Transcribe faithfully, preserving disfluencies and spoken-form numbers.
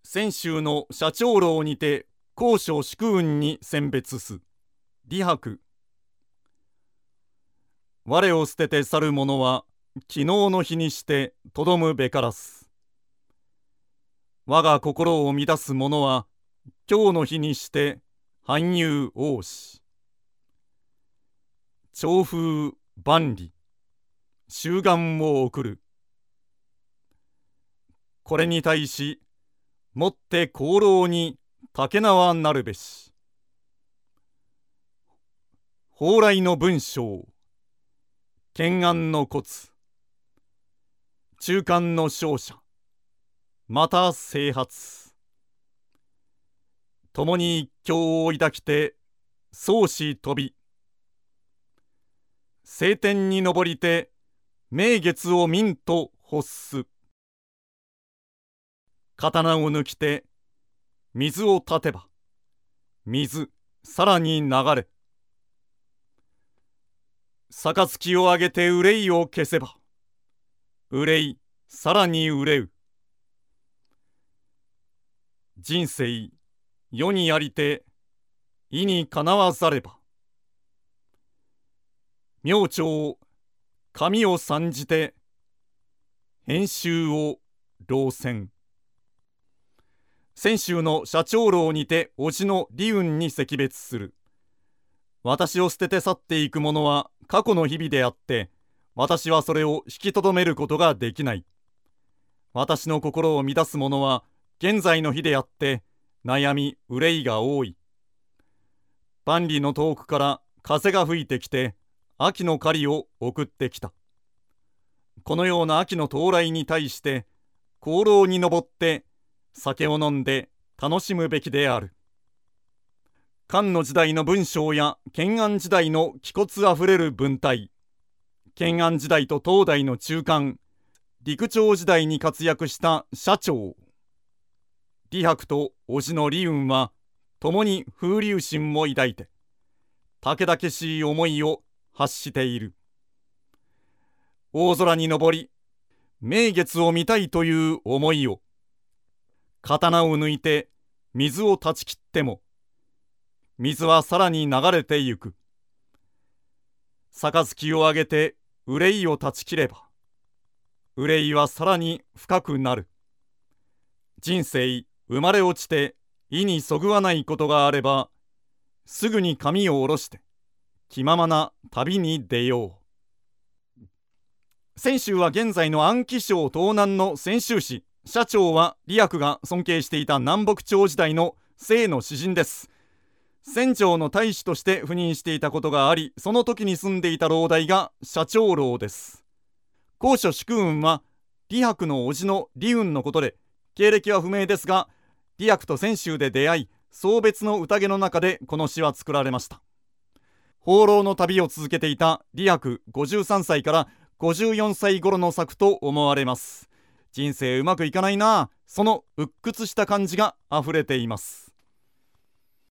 泉州の社長楼にて高所祝運に選別す。李白。我を捨てて去る者は昨日の日にしてとどむべからず。我が心を乱す者は今日の日にして半遊王子。長風万里、秋願を送る。これに対しもって功労に竹縄なるべし。蓬莱の文章、懸案の骨、中間の勝者、また征発。共に一興を抱きて相思飛び。晴天に昇りて名月を見んと欲す。刀を抜きて水を断てば水さらに流れ。杯をあげて憂いを消せば憂いさらに憂う。人生世にありて意にかなわざれば。明朝紙を参じて編集を老船。泉州の社長楼にて叔父の李雲に惜別する。私を捨てて去っていくものは過去の日々であって、私はそれを引きとどめることができない。私の心を乱すものは現在の日であって、悩み憂いが多い。万里の遠くから風が吹いてきて、秋の狩りを送ってきた。このような秋の到来に対して、功労に上って酒を飲んで楽しむべきである。漢の時代の文章や建安時代の気骨あふれる文体、建安時代と東大の中間、陸長時代に活躍した社長、李白と叔父の李雲は共に風流心を抱いて武々しい思いを発している。大空に昇り名月を見たいという思いを、刀を抜いて水を断ち切っても水はさらに流れてゆく。杯をあげて憂いを断ち切れば憂いはさらに深くなる。人生生まれ落ちて意にそぐわないことがあればすぐに髪を下ろして気ままな旅に出よう。泉州は現在の安徽省東南の泉州市。社長は李白が尊敬していた南北朝時代の清の詩人です。泉城の大使として赴任していたことがあり、その時に住んでいた楼台が社長楼です。高所祝運は李白の叔父の李雲のことで、経歴は不明ですが、李白と泉州で出会い、送別の宴の中でこの詩は作られました。放浪の旅を続けていた李白ごじゅうさんさいからごじゅうよんさい頃の作と思われます。人生うまくいかないなあ、その鬱屈した感じがあふれています。